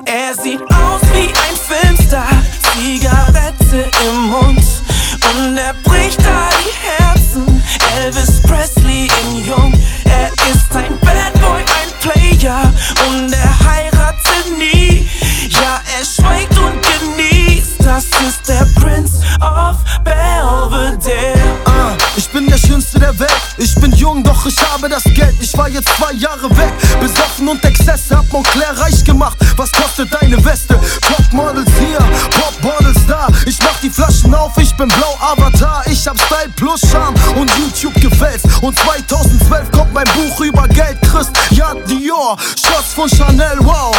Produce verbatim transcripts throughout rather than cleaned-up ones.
Er sieht aus wie ein Filmstar, Zigarette im Mund und er bricht da die Herzen. Elvis Presley in jung. Er ist ein Bad Boy, ein Player und er heiratet nie. Ja, er schweigt und genießt. Das ist der Prince of Belvedere. uh, Ich bin der Schönste der Welt. Ich bin jung, doch ich habe das Geld. Ich war jetzt zwei Jahre weg, besoffen und Exzesse. Hab Montclair reich gemacht. Was kostet deine Weste? Topmodels hier, Popmodels da. Ich mach die Flaschen auf, ich bin blau Avatar. Ich hab Style plus Charme und YouTube gefällt's. Und zweitausendzwölf kommt mein Buch über Geld. Christ, ja Dior, Shots von Chanel, wow.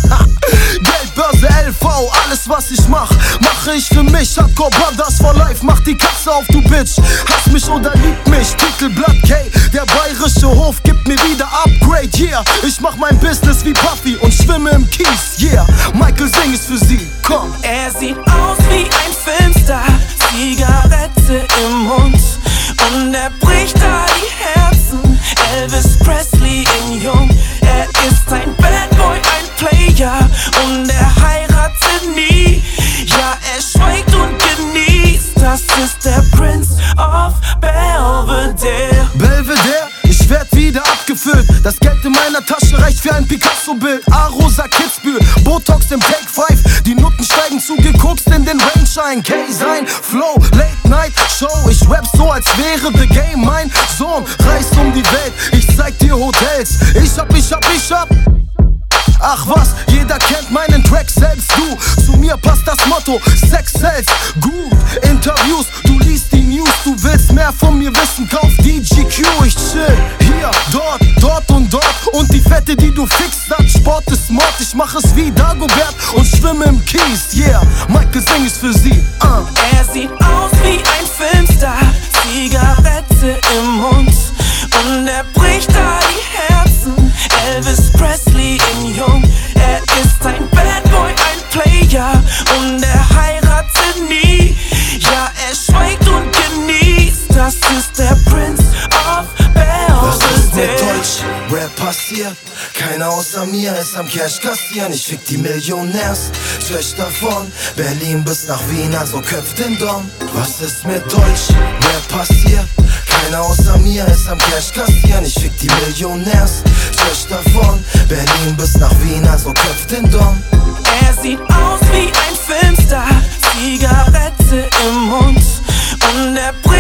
Geldbörse L V, alles was ich mach, mache ich für mich. Hardcore Brothers for life, mach die Katze auf, du Bitch. Hass mich oder lieb mich, Titelblatt K. Der bayerische Hof gibt mir wieder Upgrade, yeah. Ich mach mein Business wie Puffy und schwimme im Kies, yeah. Michael Sing ist für sie, komm. Er sieht aus wie ein Filmstar, Zigarette im Mund und er bricht da die Herzen. Elvis Presley in jung. Er ist ein Bad Boy, ein Player und er heiratet nie. Ja, er schweigt und genießt. Das ist der Prince of Belvedere. Belvedere, ich werd wieder abgefüllt. Das Geld in meiner Tasche reicht für ein Picasso-Bild. A-Rosa Kitzbühel, Botox im Take five. Die Nutten steigen zu, gekokst in den Rainshine. K sein Flow, Late Night Show. Ich rap so, als wäre The Game mein Sohn. Reist um die Welt, ich zeig dir Hotels. Ich hab, ich hab, ich hab. Ach was, jeder kennt meinen Track, selbst du. Zu mir passt das Motto, Sex sells gut. Interviews, du liest die News. Du willst mehr von mir wissen, kauf D G Q. Ich chill hier, dort, dort und dort. Und die Fette, die du fixst, sagt Sport ist Mord. Ich mach es wie Dagobert und schwimme im Kies, yeah. Michael Sing ist für sie, uh. Er sieht aus wie ein Filmstar, Zigarette im Mund und er bricht da die Herzen. Elvis Presley in jung. Er ist ein Bad Boy, ein Player und er heiratet nie. Ja, er schweigt und genießt. Das ist der Prince of Belvedere. Was ist mit Deutsch? Rap passiert. Keiner außer mir ist am Cash kassieren. Ich fick die Millionärs-Töchter von Berlin bis nach Wien, also köpft den Dom. Was ist mit Deutsch? Rap passiert. Keiner außer mir ist am Cash kassieren. Ich fick die Millionärs-Töchter von Berlin bis nach Wien, also köpft den Dom. Er sieht aus wie ein Filmstar, Zigarette im Mund und er